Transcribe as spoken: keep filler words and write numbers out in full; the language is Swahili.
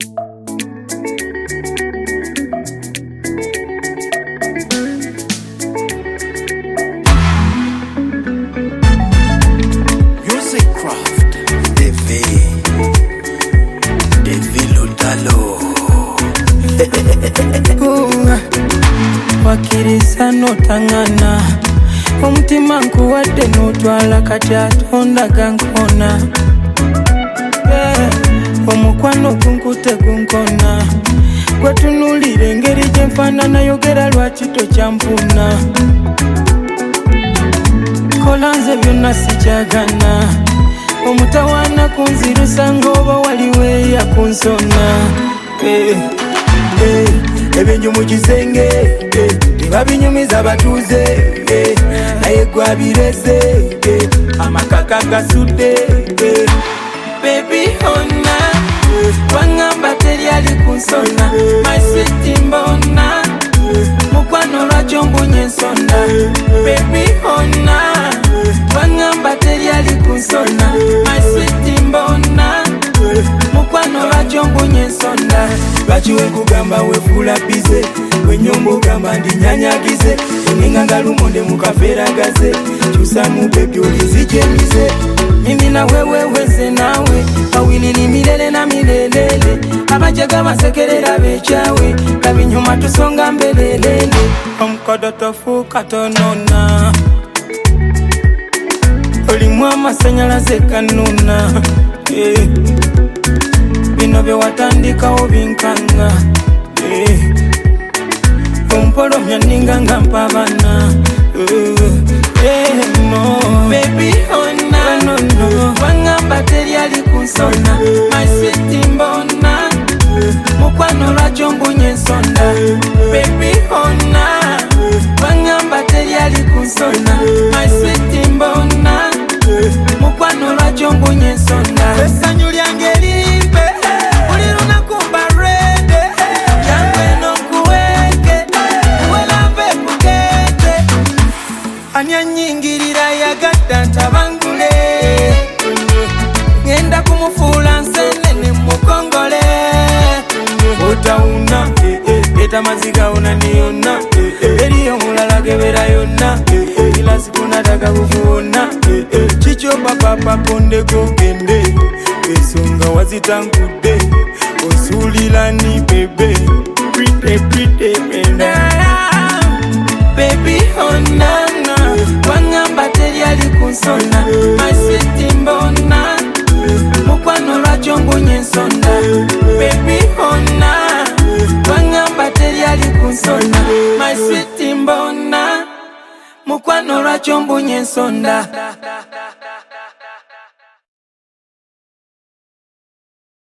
Wakirisa notangana omutima nkuwadde notwala kati atonda gankona yeah. Omukwano gunkute gunkona gwetunulira engeri gyenfaanana yogera lwaki tokyampuna kola nze byonna sikyagana omutawaana kunzirusa ng'oba waliwe yakunsona hey. Hey. Ebinju mu kisenge tebabinyumiza batuuze naye gwabirese amakaka gasudde baby honna wangamba teryali kunsona my sweet mbona mukwano lwakyo mbunye ensonda baby honna wangamba teryali kunsona my sweet mbona mukwano lwakyo mbunye ensonda lwaki wekugamba wefuula bize wenyombo gamba ndinyanyagize eninga nga lumonde mukaferagaze kyusamu bebi olizijemize mimi na wewe weze nawe awilili milele na milelele abajaga basekerera bechawe kabinyuma tusonga mbelelele omukodo tofuuka tonona olimu amasanyalaze kanuna eh. Bino bye watandikawo binkanga eh. Ompolomya ninga nga mpabana eh. eh, no. Baby honna no, no. Wangamba teryali kunsona my sweet mbona mukwano lwakyo mbunye ensonda baby honna wangamba teryali kunsona my sweet mbona mukwano lwakyo mbunye ensonda essanyu lyange limpe buli lunaku mbarede yange nokuweke uwelave kugete ani anyingirira yagadda ntabangule ngenda kumufuula nsenene mukongole otauna eta maziga ona niyonna eriyo mulala gebera yonna ila sikunataka kukuona kikyo papapa pondeko gende esonga wazitangudde osuulirani bebe pretty pretty penda baby honana wangamba teryali kunsona my sweet mbona mukwano lwakyo mbunye ensonda baby honna wangamba teryali kunsona my sweet mbona mukwano lwakyo mbunye ensonda